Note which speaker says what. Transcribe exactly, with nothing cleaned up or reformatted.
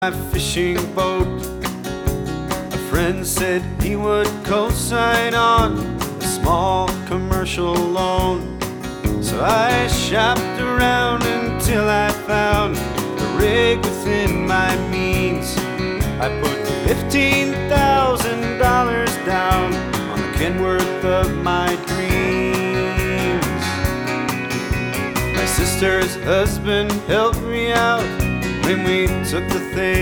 Speaker 1: My fishing boat, a friend said he would co-sign on a small commercial loan. So I shopped around until I found a rig within my means. I put fifteen thousand dollars down on the Kenworth of my dreams. My sister's husband helped me out when we took the thing